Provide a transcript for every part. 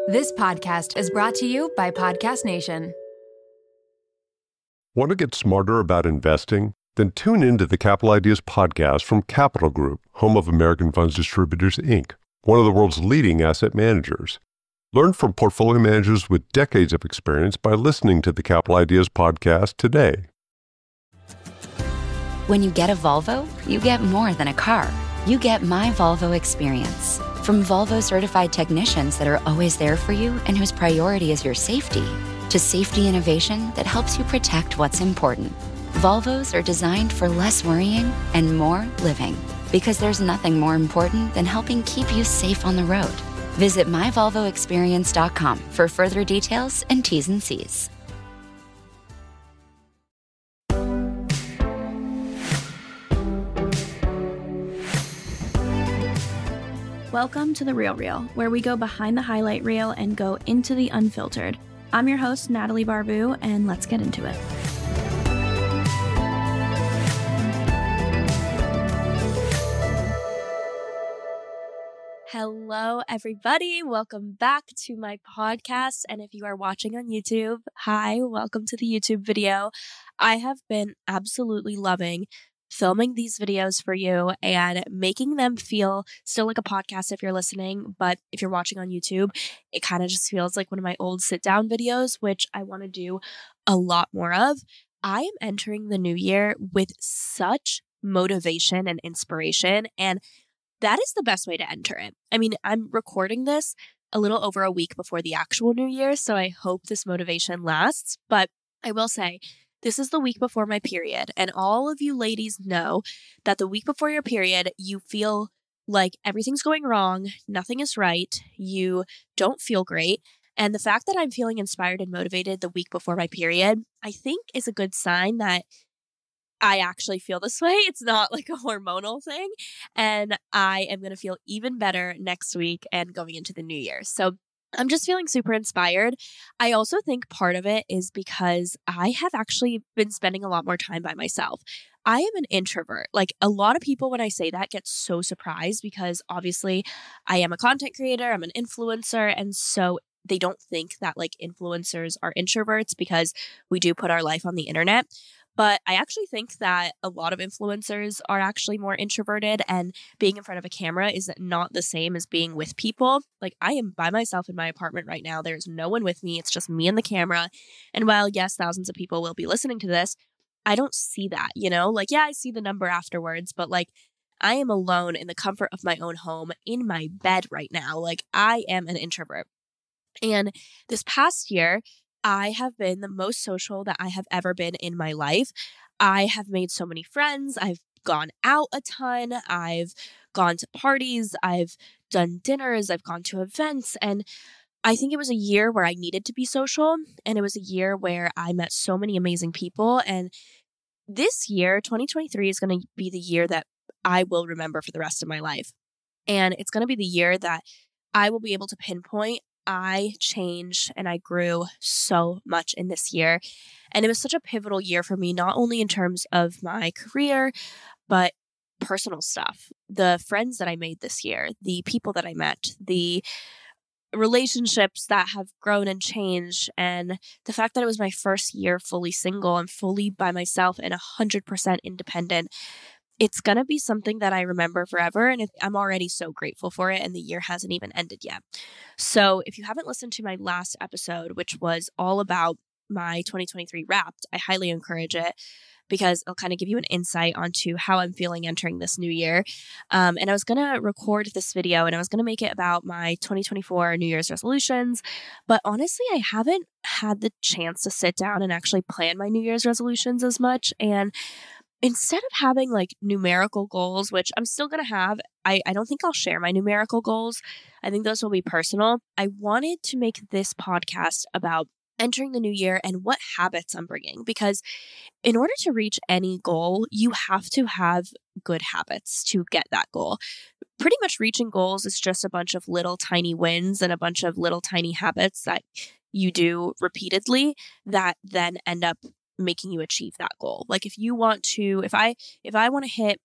This podcast is brought to you by Podcast Nation. Want to get smarter about investing? Then tune into the Capital Ideas podcast from Capital Group, home of American Funds Distributors, Inc., one of the world's leading asset managers. Learn from portfolio managers with decades of experience by listening to the Capital Ideas podcast today. When you get a Volvo, you get more than a car. You get My Volvo Experience. From Volvo certified technicians that are always there for you and whose priority is your safety, to safety innovation that helps you protect what's important. Volvos are designed for less worrying and more living, because there's nothing more important than helping keep you safe on the road. Visit myvolvoexperience.com for further details and T's and C's. Welcome to The Real Reel, where we go behind the highlight reel and go into the unfiltered. I'm your host, Natalie Barbu, and let's get into it. Hello, everybody. Welcome back to my podcast. And if you are watching on YouTube, hi, welcome to the YouTube video. I have been absolutely loving filming these videos for you and making them feel still like a podcast if you're listening, but if you're watching on YouTube, it kind of just feels like one of my old sit-down videos, which I want to do a lot more of. I am entering the new year with such motivation and inspiration, and that is the best way to enter it. I mean, I'm recording this a little over a week before the actual new year, so I hope this motivation lasts, but I will say, this is the week before my period, and all of you ladies know that the week before your period, you feel like everything's going wrong, nothing is right, you don't feel great, and the fact that I'm feeling inspired and motivated the week before my period, I think is a good sign that I actually feel this way. It's not like a hormonal thing, and I am going to feel even better next week and going into the new year. So I'm just feeling super inspired. I also think part of it is because I have actually been spending a lot more time by myself. I am an introvert. Like, a lot of people, when I say that, get so surprised because obviously I am a content creator, I'm an influencer, and so they don't think that like influencers are introverts because we do put our life on the internet. But I actually think that a lot of influencers are actually more introverted, and being in front of a camera is not the same as being with people. Like, I am by myself in my apartment right now. There's no one with me. It's just me and the camera. And while, yes, thousands of people will be listening to this, I don't see that, you know? Like, yeah, I see the number afterwards, but like, I am alone in the comfort of my own home in my bed right now. Like, I am an introvert. And this past year, I have been the most social that I have ever been in my life. I have made so many friends. I've gone out a ton. I've gone to parties. I've done dinners. I've gone to events. And I think it was a year where I needed to be social. And it was a year where I met so many amazing people. And this year, 2023, is going to be the year that I will remember for the rest of my life. And it's going to be the year that I will be able to pinpoint I changed and I grew so much in this year. And it was such a pivotal year for me, not only in terms of my career, but personal stuff. The friends that I made this year, the people that I met, the relationships that have grown and changed, and the fact that it was my first year fully single and fully by myself and 100% independent. It's going to be something that I remember forever, and I'm already so grateful for it, and the year hasn't even ended yet. So if you haven't listened to my last episode, which was all about my 2023 Wrapped, I highly encourage it because it'll kind of give you an insight onto how I'm feeling entering this new year. And I was going to record this video, and I was going to make it about my 2024 New Year's resolutions, but honestly, I haven't had the chance to sit down and actually plan my New Year's resolutions as much, and instead of having like numerical goals, which I'm still going to have, I don't think I'll share my numerical goals. I think those will be personal. I wanted to make this podcast about entering the new year and what habits I'm bringing, because in order to reach any goal, you have to have good habits to get that goal. Pretty much reaching goals is just a bunch of little tiny wins and a bunch of little tiny habits that you do repeatedly that then end up making you achieve that goal. Like if you want to, if I want to hit,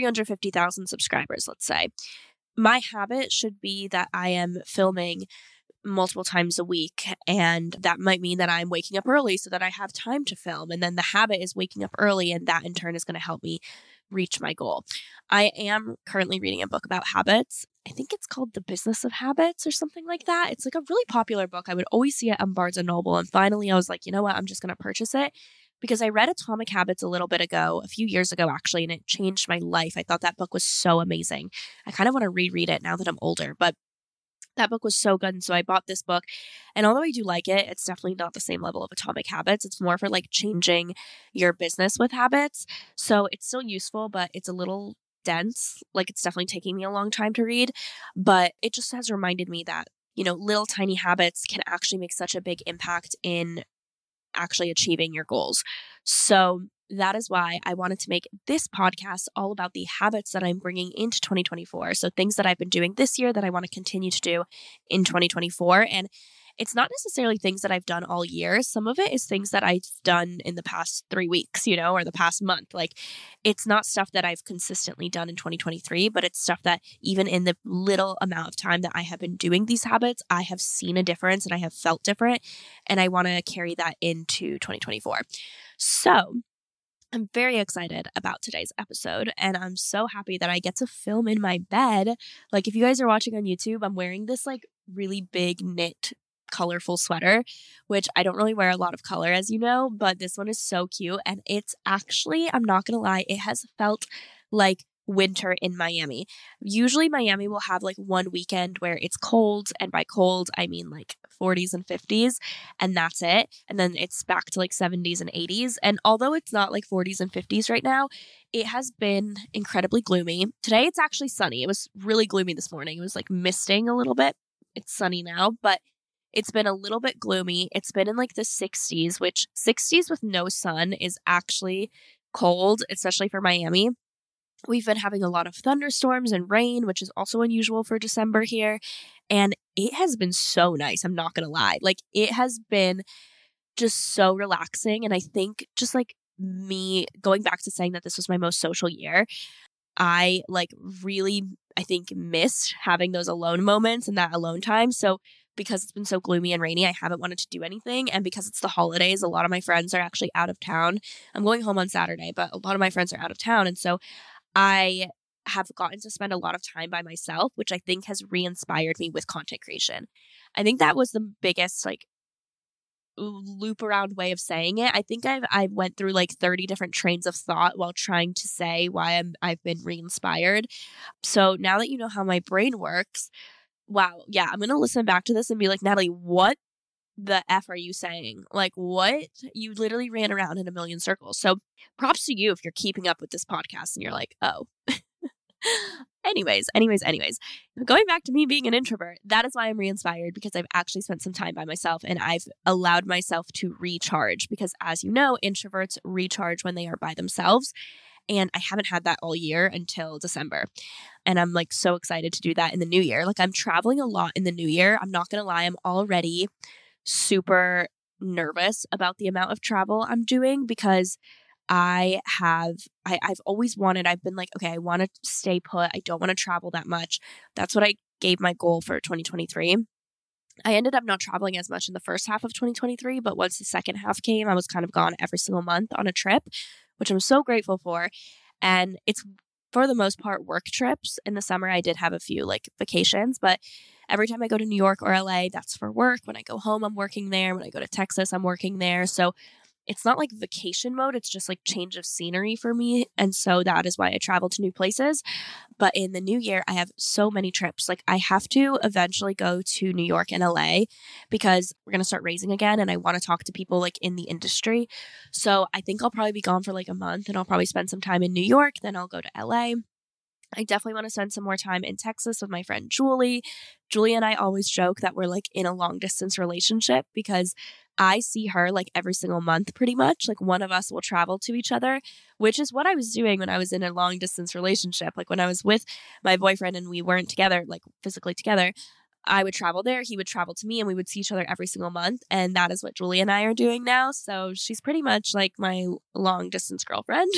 350,000 subscribers, let's say, my habit should be that I am filming multiple times a week. And that might mean that I'm waking up early so that I have time to film. And then the habit is waking up early, and that in turn is going to help me reach my goal. I am currently reading a book about habits. I think it's called The Business of Habits or something like that. It's like a really popular book. I would always see it on Barnes & Noble. And finally, I was like, you know what? I'm just going to purchase it because I read Atomic Habits a few years ago, actually, and it changed my life. I thought that book was so amazing. I kind of want to reread it now that I'm older, but that book was so good. And so I bought this book. And although I do like it, it's definitely not the same level of Atomic Habits. It's more for like changing your business with habits. So it's still useful, but it's a little dense. Like it's definitely taking me a long time to read. But it just has reminded me that, little tiny habits can actually make such a big impact in actually achieving your goals. So that is why I wanted to make this podcast all about the habits that I'm bringing into 2024. So things that I've been doing this year that I want to continue to do in 2024. And it's not necessarily things that I've done all year. Some of it is things that I've done in the past 3 weeks, or the past month. Like it's not stuff that I've consistently done in 2023, but it's stuff that even in the little amount of time that I have been doing these habits, I have seen a difference and I have felt different. And I want to carry that into 2024. So I'm very excited about today's episode, and I'm so happy that I get to film in my bed. Like if you guys are watching on YouTube, I'm wearing this like really big knit colorful sweater, which I don't really wear a lot of color, as you know, but this one is so cute. And it's actually, I'm not going to lie, it has felt like winter in Miami. Usually Miami will have like one weekend where it's cold, and by cold, I mean like 40s and 50s, and that's it. And then it's back to like 70s and 80s. And although it's not like 40s and 50s right now, it has been incredibly gloomy. Today it's actually sunny. It was really gloomy this morning. It was like misting a little bit. It's sunny now, but it's been a little bit gloomy. It's been in like the 60s, which 60s with no sun is actually cold, especially for Miami. We've been having a lot of thunderstorms and rain, which is also unusual for December here. And it has been so nice. I'm not going to lie. Like it has been just so relaxing. And I think just like me going back to saying that this was my most social year, I like really, I think, missed having those alone moments and that alone time. So because it's been so gloomy and rainy, I haven't wanted to do anything. And because it's the holidays, a lot of my friends are actually out of town. I'm going home on Saturday, but a lot of my friends are out of town. And so I have gotten to spend a lot of time by myself, which I think has re-inspired me with content creation. I think that was the biggest like loop around way of saying it. I think I went through like 30 different trains of thought while trying to say why I've been re-inspired. So now that you know how my brain works, wow, yeah, I'm going to listen back to this and be like, Natalie, what the F are you saying? Like, what? You literally ran around in a million circles. So props to you if you're keeping up with this podcast and you're like, oh. Anyways, going back to me being an introvert, that is why I'm re-inspired, because I've actually spent some time by myself and I've allowed myself to recharge, because as you know, introverts recharge when they are by themselves. And I haven't had that all year until December. And I'm like so excited to do that in the new year. Like I'm traveling a lot in the new year. I'm not going to lie. I'm already super nervous about the amount of travel I'm doing, because I've always wanted, I've been like, okay, I want to stay put. I don't want to travel that much. That's what I gave my goal for 2023. I ended up not traveling as much in the first half of 2023, but once the second half came, I was kind of gone every single month on a trip, which I'm so grateful for. And it's for the most part work trips. In the summer, I did have a few like vacations, but every time I go to New York or LA, that's for work. When I go home, I'm working there. When I go to Texas, I'm working there. So it's not like vacation mode. It's just like change of scenery for me. And so that is why I travel to new places. But in the new year, I have so many trips. Like I have to eventually go to New York and LA because we're going to start raising again. And I want to talk to people like in the industry. So I think I'll probably be gone for like a month, and I'll probably spend some time in New York. Then I'll go to LA. I definitely want to spend some more time in Texas with my friend Julie. Julie and I always joke that we're like in a long distance relationship, because I see her like every single month pretty much. Like one of us will travel to each other, which is what I was doing when I was in a long distance relationship. Like when I was with my boyfriend and we weren't together, like physically together, I would travel there, he would travel to me, and we would see each other every single month. And that is what Julie and I are doing now. So she's pretty much like my long distance girlfriend.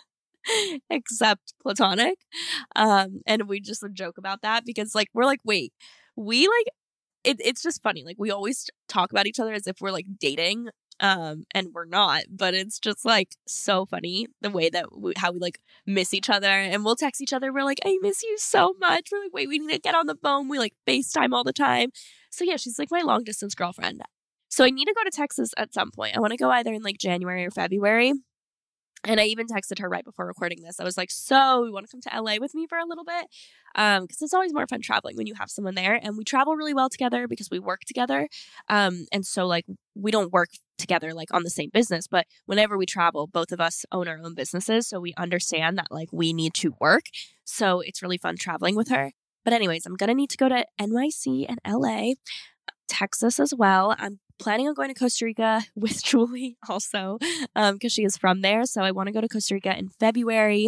Except platonic. And we just joke about that, because like we're like, wait, we like it's just funny. Like, we always talk about each other as if we're like dating, and we're not, but it's just like so funny the way that how we like miss each other, and we'll text each other. We're like, I miss you so much. We're like, wait, we need to get on the phone. We like FaceTime all the time. So yeah, she's like my long distance girlfriend. So I need to go to Texas at some point. I want to go either in like January or February. And I even texted her right before recording this. I was like, so you want to come to LA with me for a little bit? Because it's always more fun traveling when you have someone there. And we travel really well together because we work together. And so like we don't work together like on the same business, but whenever we travel, both of us own our own businesses. So we understand that like we need to work. So it's really fun traveling with her. But anyways, I'm going to need to go to NYC and LA, Texas as well. I'm planning on going to Costa Rica with Julie also, because she is from there. So I want to go to Costa Rica in February.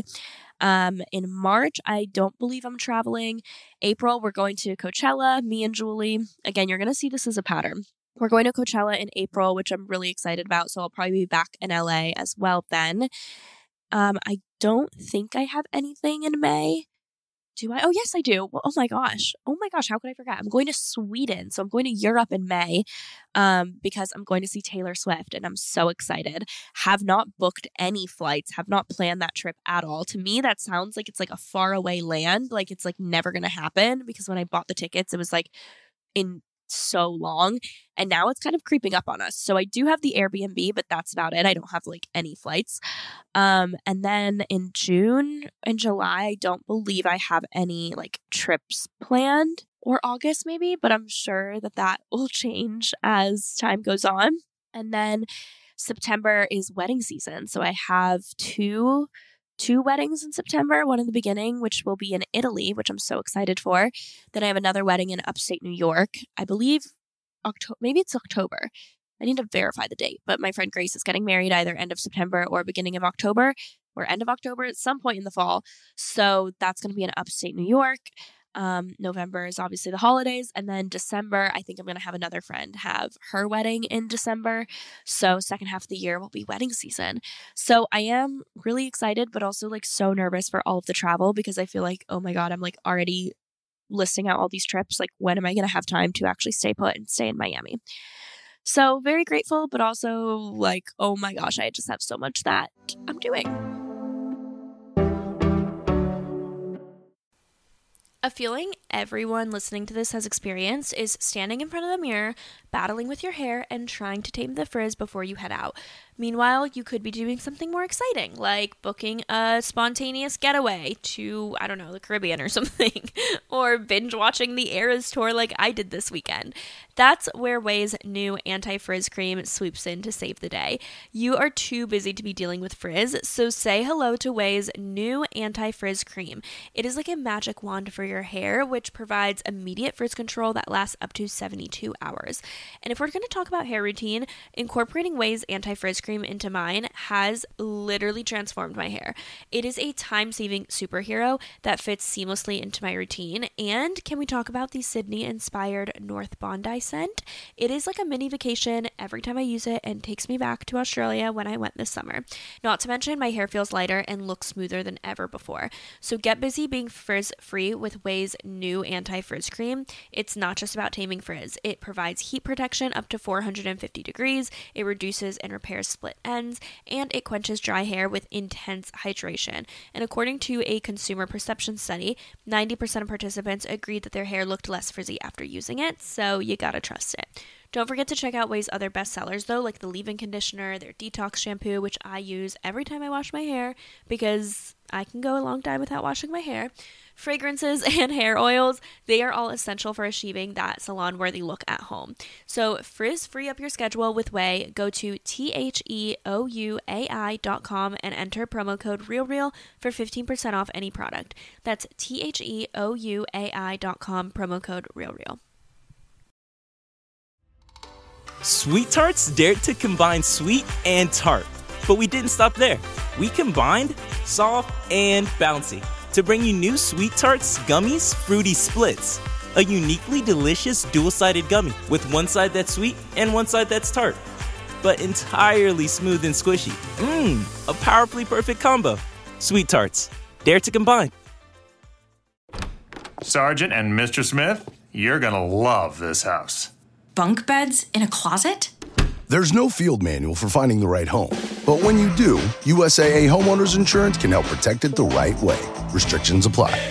In March, I don't believe I'm traveling. April, we're going to Coachella, me and Julie. Again, you're going to see this as a pattern. We're going to Coachella in April, which I'm really excited about. So I'll probably be back in LA as well then. I don't think I have anything in May. Do I? Oh, yes, I do. Well, oh my gosh. How could I forget? I'm going to Sweden. So I'm going to Europe in May because I'm going to see Taylor Swift, and I'm so excited. Have not booked any flights, have not planned that trip at all. To me, that sounds like it's like a faraway land. Like it's like never going to happen, because when I bought the tickets, it was like in so long, and now it's kind of creeping up on us. So I do have the Airbnb, but that's about it. I don't have like any flights. And then in June and July, I don't believe I have any like trips planned, or August maybe, but I'm sure that will change as time goes on. And then September is wedding season. So I have two weddings in September, one in the beginning, which will be in Italy, which I'm so excited for. Then I have another wedding in upstate New York. I believe maybe it's October. I need to verify the date, but my friend Grace is getting married either end of September or beginning of October, or end of October at some point in the fall. So that's going to be in upstate New York. November is obviously the holidays. And then December, I think I'm going to have another friend have her wedding in December. So second half of the year will be wedding season. So I am really excited, but also like so nervous for all of the travel, because I feel like, oh my God, I'm like already listing out all these trips. Like, when am I going to have time to actually stay put and stay in Miami? So very grateful, but also like, oh my gosh, I just have so much that I'm doing. A feeling everyone listening to this has experienced is standing in front of the mirror, battling with your hair, and trying to tame the frizz before you head out. Meanwhile, you could be doing something more exciting, like booking a spontaneous getaway to, I don't know, the Caribbean or something, or binge watching the Eras tour like I did this weekend. That's where Ouai's new anti-frizz cream sweeps in to save the day. You are too busy to be dealing with frizz, so say hello to Ouai's new anti-frizz cream. It is like a magic wand for your hair, which provides immediate frizz control that lasts up to 72 hours. And if we're going to talk about hair routine, incorporating Ouai's anti-frizz cream into mine has literally transformed my hair. It is a time-saving superhero that fits seamlessly into my routine. And can we talk about the Sydney-inspired North Bondi scent? It is like a mini vacation every time I use it, and takes me back to Australia when I went this summer. Not to mention, my hair feels lighter and looks smoother than ever before. So get busy being frizz-free with Ouai's new anti-frizz cream. It's not just about taming frizz. It provides heat protection up to 450 degrees. It reduces and repairs split ends, and it quenches dry hair with intense hydration. And according to a consumer perception study, 90% of participants agreed that their hair looked less frizzy after using it, so you gotta trust it. Don't forget to check out Ouai's other bestsellers though, like the leave-in conditioner, their detox shampoo, which I use every time I wash my hair because I can go a long time without washing my hair. Fragrances and hair oils, they are all essential for achieving that salon-worthy look at home. So frizz-free up your schedule with Ouai. Go to THEOUAI.com and enter promo code REALREAL for 15% off any product. That's THEOUAI.com, promo code REALREAL. Sweet Tarts dared to combine sweet and tart, but we didn't stop there. We combined soft and bouncy to bring you new Sweet Tarts Gummies Fruity Splits, a uniquely delicious dual-sided gummy with one side that's sweet and one side that's tart, but entirely smooth and squishy. A powerfully perfect combo. Sweet Tarts, dare to combine. Sergeant and Mr. Smith, You're gonna love this house. Bunk beds in a closet? There's no field manual for finding the right home. But when you do, USAA Homeowners Insurance can help protect it the right way. Restrictions apply.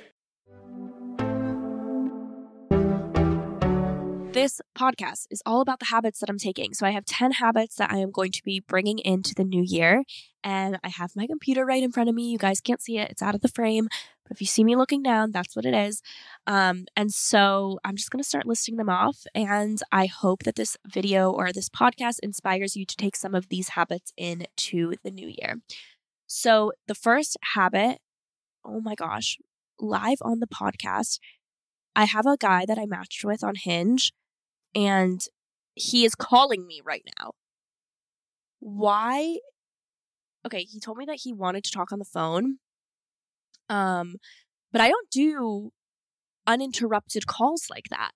This podcast is all about the habits that I'm taking. So I have 10 habits that I am going to be bringing into the new year. And I have my computer right in front of me. You guys can't see it. It's out of the frame. But if you see me looking down, that's what it is. And so I'm just going to start listing them off. And I hope that this video or this podcast inspires you to take some of these habits into the new year. So the first habit, oh my gosh, live on the podcast, I have a guy that I matched with on Hinge. And he is calling me right now. Why? Okay, he told me that he wanted to talk on the phone. But I don't do uninterrupted calls like that.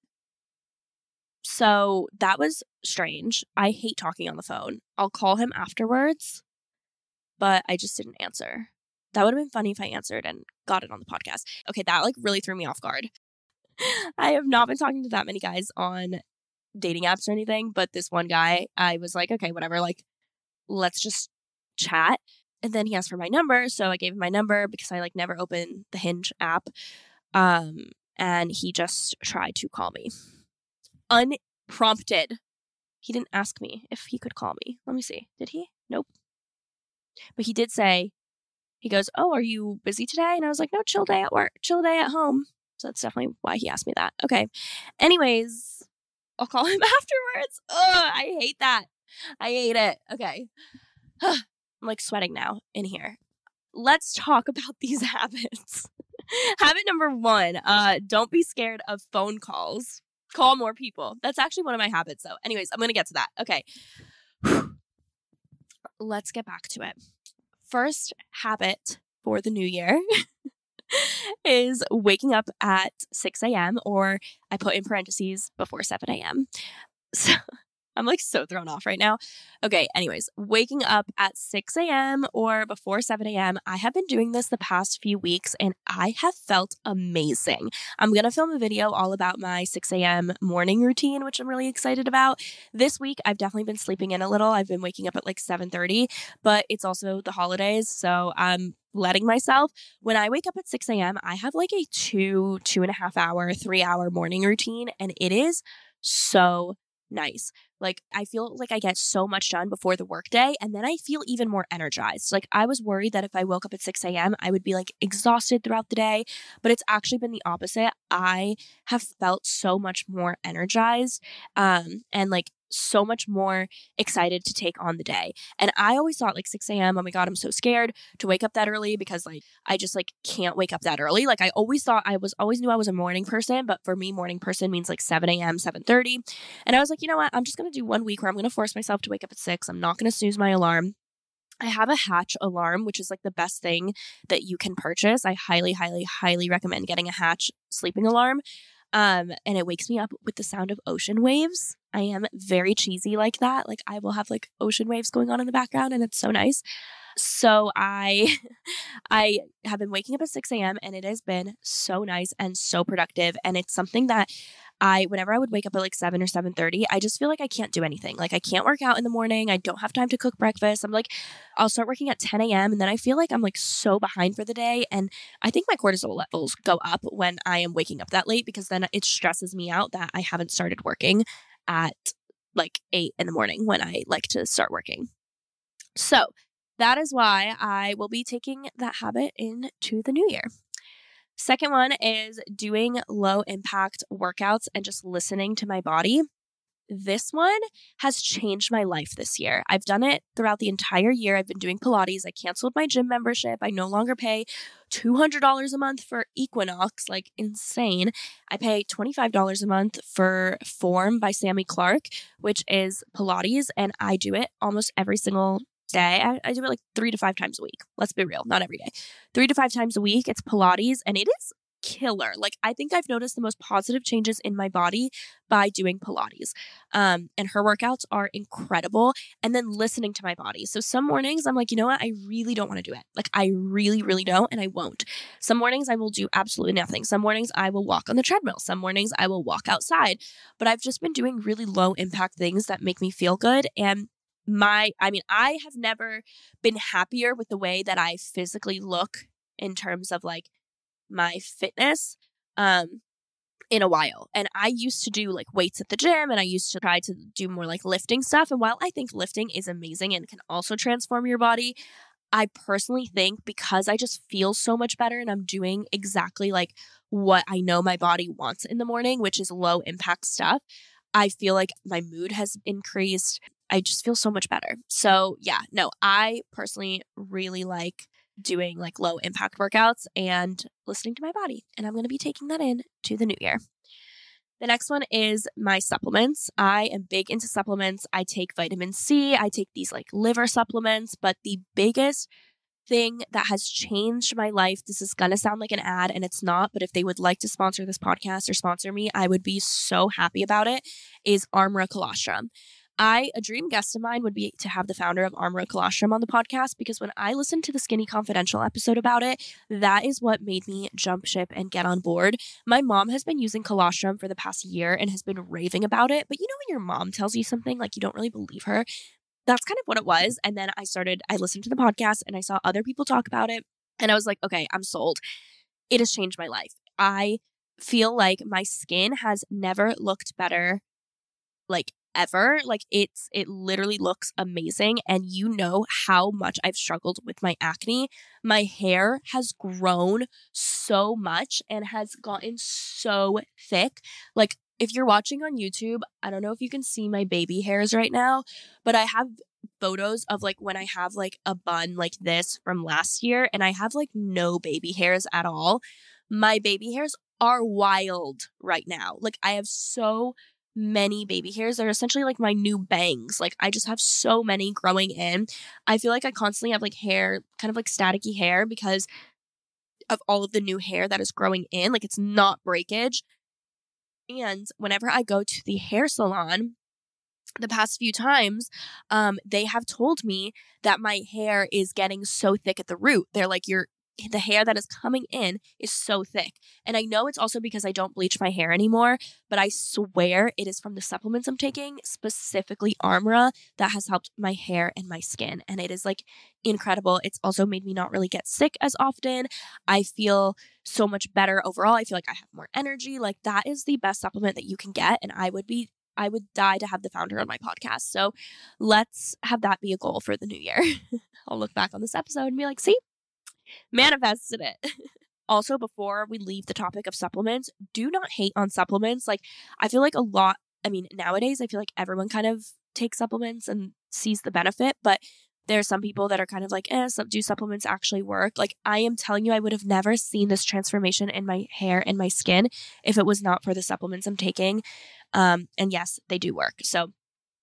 So that was strange. I hate talking on the phone. I'll call him afterwards, but I just didn't answer. That would have been funny if I answered and got it on the podcast. Okay, that like really threw me off guard. I have not been talking to that many guys on dating apps or anything, but this one guy, I was like, okay, whatever, like, let's just chat. And then he asked for my number, so I gave him my number because I like never open the Hinge app. And he just tried to call me. Unprompted. He didn't ask me if he could call me. Let me see. Did he? Nope. But he did say, he goes, oh, are you busy today? And I was like, no, chill day at work, chill day at home. So that's definitely why he asked me that. Okay. Anyways, I'll call him afterwards. Ugh, I hate that. I hate it. Okay. I'm like sweating now in here. Let's talk about these habits. Habit number 1, don't be scared of phone calls. Call more people. That's actually one of my habits though. Anyways, I'm going to get to that. Okay. Let's get back to it. First habit for the new year is waking up at 6 a.m. or I put in parentheses before 7 a.m. So I'm like so thrown off right now. Okay, anyways, waking up at 6 a.m. or before 7 a.m. I have been doing this the past few weeks and I have felt amazing. I'm going to film a video all about my 6 a.m. morning routine, which I'm really excited about. This week, I've definitely been sleeping in a little. I've been waking up at like 7:30, but it's also the holidays, so I'm letting myself. When I wake up at 6 a.m., I have like a 2.5 hour, 3-hour morning routine, and it is so nice. Like, I feel like I get so much done before the workday, and then I feel even more energized. Like, I was worried that if I woke up at 6 a.m., I would be like exhausted throughout the day, but it's actually been the opposite. I have felt so much more energized, and like so much more excited to take on the day. And I always thought like 6 a.m., oh my God, I'm so scared to wake up that early because like I just like can't wake up that early. Like I always thought always knew I was a morning person, but for me, morning person means like 7 a.m., 7:30. And I was like, you know what? I'm just going to do 1 week where I'm going to force myself to wake up at 6. I'm not going to snooze my alarm. I have a Hatch alarm, which is like the best thing that you can purchase. I highly, highly, highly recommend getting a Hatch sleeping alarm. And it wakes me up with the sound of ocean waves. I am very cheesy like that. Like I will have like ocean waves going on in the background and it's so nice. So I have been waking up at 6 a.m. and it has been so nice and so productive. And it's something that whenever I would wake up at like 7 or 7:30, I just feel like I can't do anything. Like I can't work out in the morning. I don't have time to cook breakfast. I'm like, I'll start working at 10 a.m. and then I feel like I'm like so behind for the day. And I think my cortisol levels go up when I am waking up that late because then it stresses me out that I haven't started working at like 8 in the morning when I like to start working. So that is why I will be taking that habit into the new year. Second one is doing low impact workouts and just listening to my body. This one has changed my life this year. I've done it throughout the entire year. I've been doing Pilates. I canceled my gym membership. I no longer pay $200 a month for Equinox, like insane. I pay $25 a month for Form by Sammy Clark, which is Pilates, and I do it almost every single day. I do it like 3 to 5 times a week. Let's be real, not every day. 3 to 5 times a week. It's Pilates, and it is killer. Like, I think I've noticed the most positive changes in my body by doing Pilates. And her workouts are incredible. And then listening to my body. So some mornings I'm like, you know what? I really don't want to do it. Like, I really, really don't. And I won't. Some mornings I will do absolutely nothing. Some mornings I will walk on the treadmill. Some mornings I will walk outside. But I've just been doing really low impact things that make me feel good. And I have never been happier with the way that I physically look in terms of like my fitness in a while. And I used to do like weights at the gym, and I used to try to do more like lifting stuff. And while I think lifting is amazing and can also transform your body, I personally think because I just feel so much better and I'm doing exactly like what I know my body wants in the morning, which is low impact stuff, I feel like my mood has increased. I just feel so much better. So yeah, no, I personally really like doing like low impact workouts and listening to my body. And I'm going to be taking that in to the new year. The next one is my supplements. I am big into supplements. I take vitamin C. I take these like liver supplements. But the biggest thing that has changed my life, this is going to sound like an ad and it's not, but if they would like to sponsor this podcast or sponsor me, I would be so happy about it, is Armra Colostrum. A dream guest of mine would be to have the founder of Armra Colostrum on the podcast, because when I listened to the Skinny Confidential episode about it, that is what made me jump ship and get on board. My mom has been using colostrum for the past year and has been raving about it. But you know when your mom tells you something, like you don't really believe her? That's kind of what it was. And then I listened to the podcast and I saw other people talk about it. And I was like, okay, I'm sold. It has changed my life. I feel like my skin has never looked better, like ever. Like it literally looks amazing. And you know how much I've struggled with my acne. My hair has grown so much and has gotten so thick. Like if you're watching on YouTube, I don't know if you can see my baby hairs right now, but I have photos of like when I have like a bun like this from last year and I have like no baby hairs at all. My baby hairs are wild right now. Like I have so many baby hairs. They're essentially like my new bangs. Like I just have so many growing in. I feel like I constantly have like hair, kind of like staticky hair because of all of the new hair that is growing in. Like it's not breakage. And whenever I go to the hair salon, the past few times, they have told me that my hair is getting so thick at the root. They're like, the hair that is coming in is so thick. And I know it's also because I don't bleach my hair anymore, but I swear it is from the supplements I'm taking, specifically Armra, that has helped my hair and my skin. And it is like incredible. It's also made me not really get sick as often. I feel so much better overall. I feel like I have more energy. Like that is the best supplement that you can get. And I would die to have the founder on my podcast. So let's have that be a goal for the new year. I'll look back on this episode and be like, see, manifested it. Also, before we leave the topic of supplements, do not hate on supplements. Like, I feel like nowadays, I feel like everyone kind of takes supplements and sees the benefit, but there's some people that are kind of like, do supplements actually work? Like, I am telling you, I would have never seen this transformation in my hair and my skin if it was not for the supplements I'm taking. And yes, they do work. So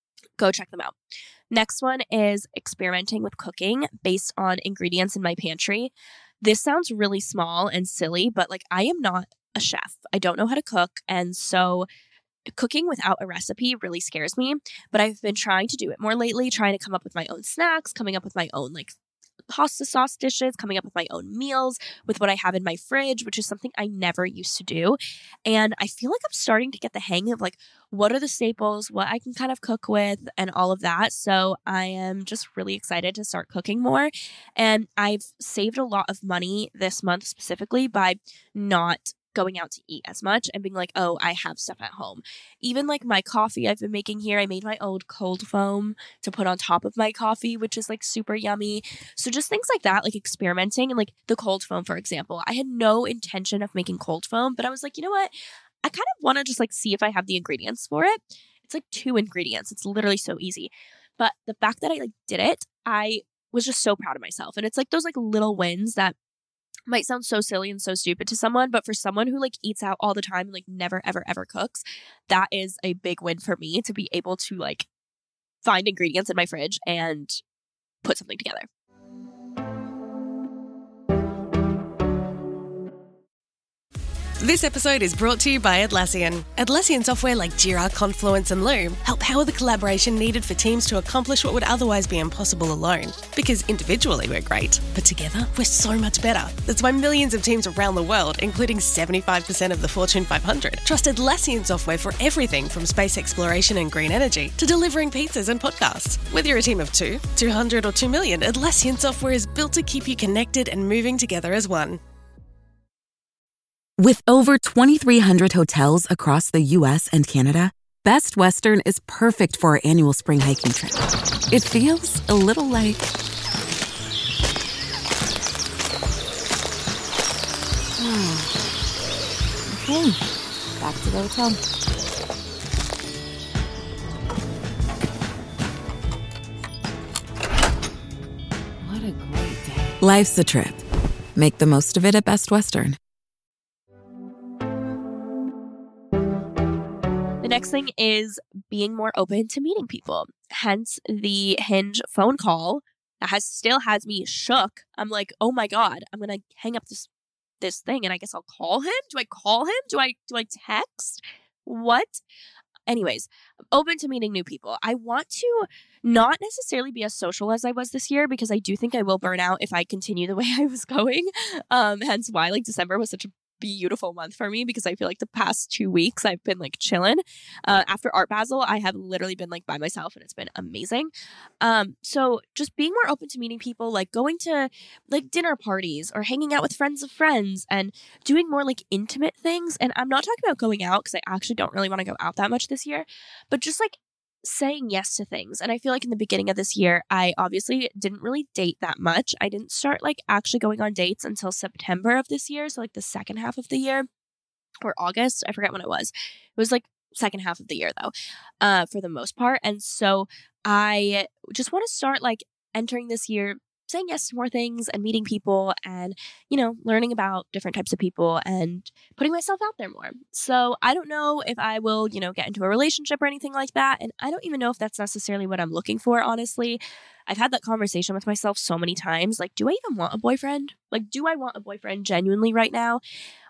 go check them out. Next one is experimenting with cooking based on ingredients in my pantry. This sounds really small and silly, but like I am not a chef. I don't know how to cook. And so cooking without a recipe really scares me, but I've been trying to do it more lately, trying to come up with my own snacks, coming up with my own like pasta sauce dishes, coming up with my own meals with what I have in my fridge, which is something I never used to do. And I feel like I'm starting to get the hang of like, what are the staples, what I can kind of cook with and all of that. So I am just really excited to start cooking more. And I've saved a lot of money this month specifically by not going out to eat as much and being like, oh, I have stuff at home. Even like my coffee I've been making here, I made my old cold foam to put on top of my coffee, which is like super yummy. So just things like that, like experimenting. And like the cold foam, for example, I had no intention of making cold foam, but I was like, you know what? I kind of want to just like see if I have the ingredients for it. It's like 2 ingredients. It's literally so easy. But the fact that I like did it, I was just so proud of myself. And it's like those like little wins that might sound so silly and so stupid to someone, but for someone who like eats out all the time and like never, ever, ever cooks, that is a big win for me to be able to like find ingredients in my fridge and put something together. This episode is brought to you by Atlassian. Atlassian software like Jira, Confluence, and Loom help power the collaboration needed for teams to accomplish what would otherwise be impossible alone. Because individually we're great, but together we're so much better. That's why millions of teams around the world, including 75% of the Fortune 500, trust Atlassian software for everything from space exploration and green energy to delivering pizzas and podcasts. Whether you're a team of 2, 200, or 2 million, Atlassian software is built to keep you connected and moving together as one. With over 2,300 hotels across the U.S. and Canada, Best Western is perfect for our annual spring hiking trip. It feels a little like... Okay, back to the hotel. What a great day. Life's a trip. Make the most of it at Best Western. The next thing is being more open to meeting people. Hence the Hinge phone call that still has me shook. I'm like, oh my God, I'm going to hang up this thing and I guess I'll call him. Do I call him? Do I text? What? Anyways, I'm open to meeting new people. I want to not necessarily be as social as I was this year because I do think I will burn out if I continue the way I was going. Hence why December was such a beautiful month for me because I feel like the past 2 weeks I've been chilling. After Art Basel, I have literally been by myself and it's been amazing. So just being more open to meeting people, going to dinner parties or hanging out with friends of friends and doing more intimate things. And I'm not talking about going out because I actually don't really want to go out that much this year, but just saying yes to things. And I feel in the beginning of this year, I obviously didn't really date that much. I didn't start actually going on dates until September of this year. So the second half of the year or August. I forget when it was. It was second half of the year though, for the most part. And so I just want to start entering this year saying yes to more things and meeting people and, learning about different types of people and putting myself out there more. So I don't know if I will, get into a relationship or anything like that. And I don't even know if that's necessarily what I'm looking for, honestly. I've had that conversation with myself so many times. Do I even want a boyfriend? Do I want a boyfriend genuinely right now?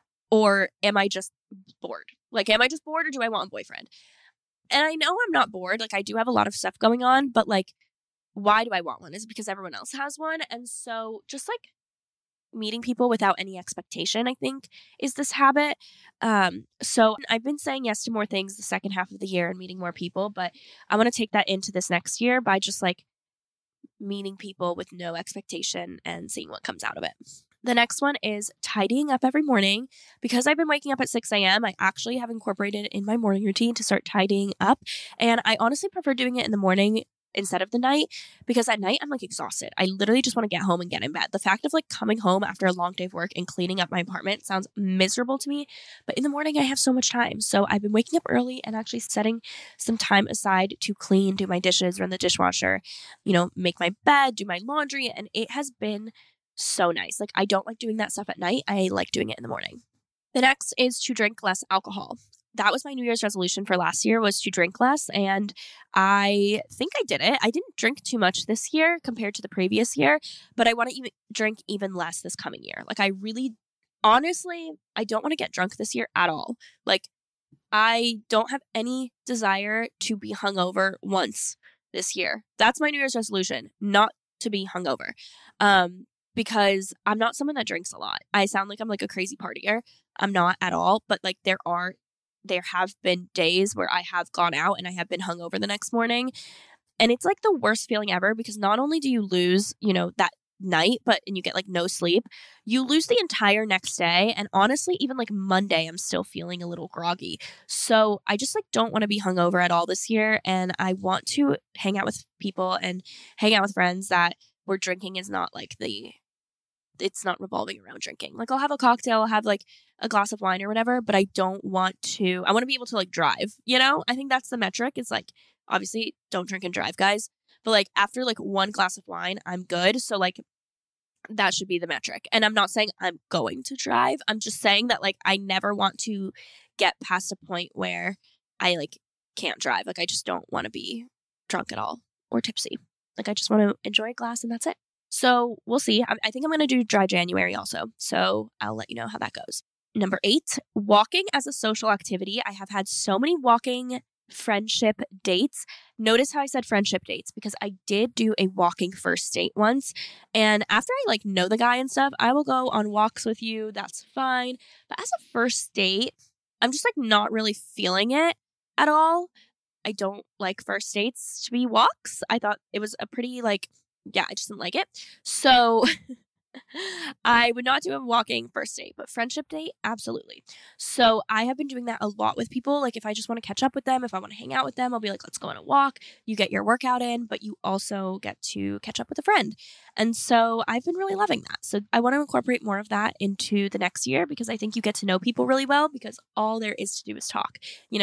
Or am I just bored? Am I just bored or do I want a boyfriend? And I know I'm not bored. I do have a lot of stuff going on, but why do I want one? Is it because everyone else has one? And so just meeting people without any expectation, I think, is this habit. So I've been saying yes to more things the second half of the year and meeting more people, but I want to take that into this next year by just meeting people with no expectation and seeing what comes out of it. The next one is tidying up every morning. Because I've been waking up at 6 a.m., I actually have incorporated in my morning routine to start tidying up. And I honestly prefer doing it in the morning instead of the night because at night I'm exhausted. I literally just want to get home and get in bed. The fact of coming home after a long day of work and cleaning up my apartment sounds miserable to me, but in the morning I have so much time. So I've been waking up early and actually setting some time aside to clean, do my dishes, run the dishwasher, make my bed, do my laundry, and it has been so nice. I don't like doing that stuff at night. I like doing it in the morning. The next is to drink less alcohol. That was my New Year's resolution for last year, was to drink less. And I think I did it. I didn't drink too much this year compared to the previous year, but I want to drink even less this coming year. I really, honestly, I don't want to get drunk this year at all. I don't have any desire to be hungover once this year. That's my New Year's resolution, not to be hungover. Because I'm not someone that drinks a lot. I sound like I'm a crazy partier. I'm not at all, but there have been days where I have gone out and I have been hungover the next morning. And it's the worst feeling ever because not only do you lose, that night, and you get no sleep, you lose the entire next day. And honestly, even Monday, I'm still feeling a little groggy. So I just don't want to be hungover at all this year. And I want to hang out with people and hang out with friends that where drinking is not it's not revolving around drinking. I'll have a cocktail, I'll have a glass of wine or whatever, but I want to be able to drive, I think that's the metric. It's obviously don't drink and drive, guys. But after one glass of wine, I'm good. So that should be the metric. And I'm not saying I'm going to drive. I'm just saying that I never want to get past a point where I can't drive. I just don't want to be drunk at all or tipsy. I just want to enjoy a glass and that's it. So we'll see. I think I'm going to do dry January also. So I'll let you know how that goes. Number 8, walking as a social activity. I have had so many walking friendship dates. Notice how I said friendship dates, because I did do a walking first date once. And after I know the guy and stuff, I will go on walks with you. That's fine. But as a first date, I'm just not really feeling it at all. I don't like first dates to be walks. I thought it was a pretty I just didn't like it. So I would not do a walking first date, but friendship date, absolutely. So I have been doing that a lot with people. If I just want to catch up with them, if I want to hang out with them, I'll be let's go on a walk. You get your workout in, but you also get to catch up with a friend. And so I've been really loving that. So I want to incorporate more of that into the next year, because I think you get to know people really well, because all there is to do is talk.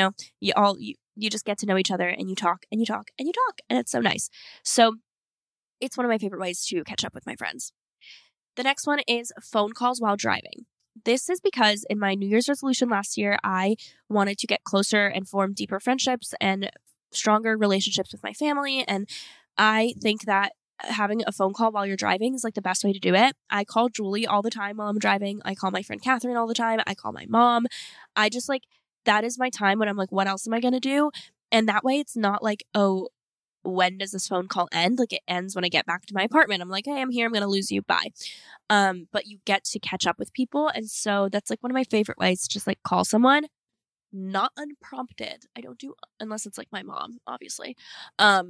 You just get to know each other, and you talk and you talk and you talk, and it's so nice. So it's one of my favorite ways to catch up with my friends. The next one is phone calls while driving. This is because in my New Year's resolution last year, I wanted to get closer and form deeper friendships and stronger relationships with my family. And I think that having a phone call while you're driving is the best way to do it. I call Julie all the time while I'm driving. I call my friend Catherine all the time. I call my mom. I just that is my time when I'm what else am I going to do? And that way it's not oh, when does this phone call end? It ends when I get back to my apartment. I'm hey, I'm here. I'm going to lose you. Bye. But you get to catch up with people. And so that's one of my favorite ways to just call someone, not unprompted. I don't do, unless it's my mom, obviously. But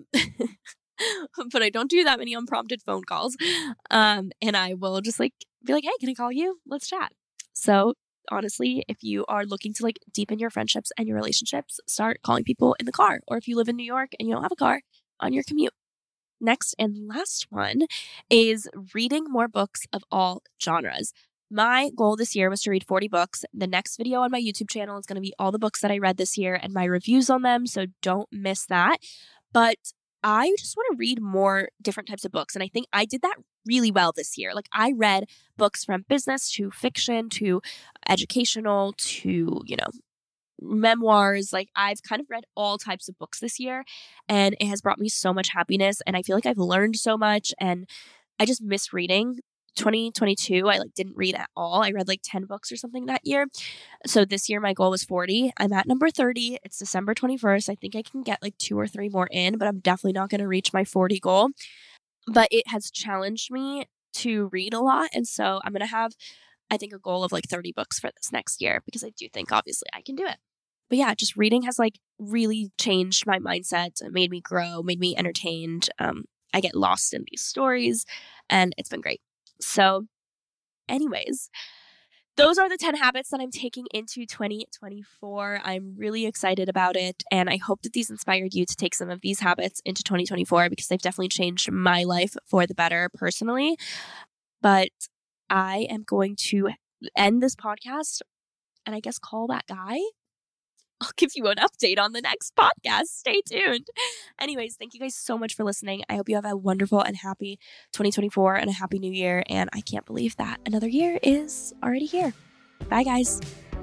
I don't do that many unprompted phone calls. And I will just be hey, can I call you? Let's chat. So honestly, if you are looking to deepen your friendships and your relationships, start calling people in the car. Or if you live in New York and you don't have a car, on your commute. Next and last one is reading more books of all genres. My goal this year was to read 40 books. The next video on my YouTube channel is going to be all the books that I read this year and my reviews on them, so don't miss that. But I just want to read more different types of books, and I think I did that really well this year. I read books from business to fiction to educational to, memoirs. I've kind of read all types of books this year, and it has brought me so much happiness, and I feel I've learned so much, and I just miss reading. 2022, I didn't read at all. I read 10 books or something that year. So this year my goal was 40. I'm at number 30. It's December 21st. I think I can get 2 or 3 more in, but I'm definitely not going to reach my 40 goal. But it has challenged me to read a lot, and so I'm going to have, I think, a goal of 30 books for this next year, because I do think obviously I can do it. But yeah, just reading has really changed my mindset, made me grow, made me entertained. I get lost in these stories, and it's been great. So anyways, those are the 10 habits that I'm taking into 2024. I'm really excited about it, and I hope that these inspired you to take some of these habits into 2024, because they've definitely changed my life for the better personally. But I am going to end this podcast and I guess call that guy. I'll give you an update on the next podcast. Stay tuned. Anyways, thank you guys so much for listening. I hope you have a wonderful and happy 2024 and a happy new year. And I can't believe that another year is already here. Bye, guys.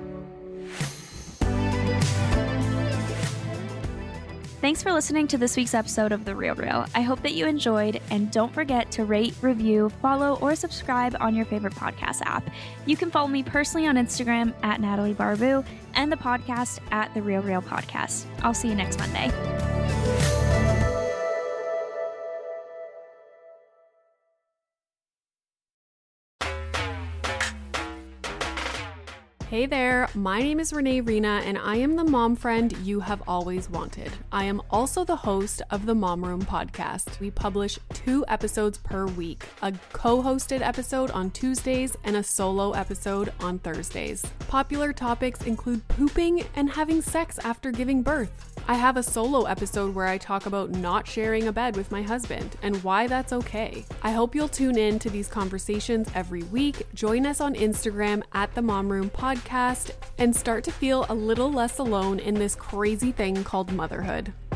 Thanks for listening to this week's episode of The Real Real. I hope that you enjoyed, and don't forget to rate, review, follow, or subscribe on your favorite podcast app. You can follow me personally on Instagram at Natalie Barbu and the podcast at The Real Real Podcast. I'll see you next Monday. Hey there, my name is Renee Rena, and I am the mom friend you have always wanted. I am also the host of the Mom Room podcast. We publish 2 episodes per week, a co-hosted episode on Tuesdays and a solo episode on Thursdays. Popular topics include pooping and having sex after giving birth. I have a solo episode where I talk about not sharing a bed with my husband and why that's okay. I hope you'll tune in to these conversations every week. Join us on Instagram at the Mom Room Podcast and start to feel a little less alone in this crazy thing called motherhood.